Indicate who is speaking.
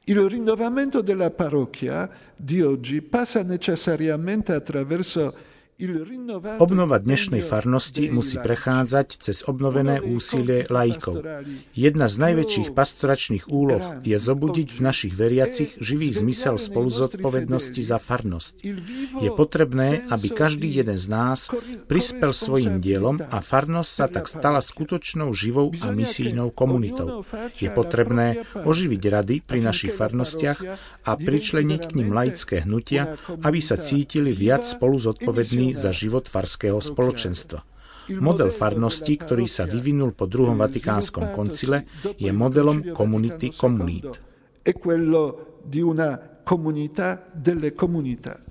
Speaker 1: Il rinnovamento della parrocchia di oggi passa necessariamente attraverso
Speaker 2: Obnova dnešnej farnosti musí prechádzať cez obnovené úsilie laikov. Jedna z najväčších pastoračných úloh je zobudiť v našich veriacich živý zmysel spoluzodpovednosti za farnosť. Je potrebné, aby každý jeden z nás prispel svojím dielom a farnosť sa tak stala skutočnou živou a misijnou komunitou. Je potrebné oživiť rady pri našich farnostiach a pričleniť k nim laické hnutia, aby sa cítili viac spoluzodpovední za život farského spoločenstva. Model farnosti, ktorý sa vyvinul po druhom Vatikánskom koncile, je modelom komunity komunít.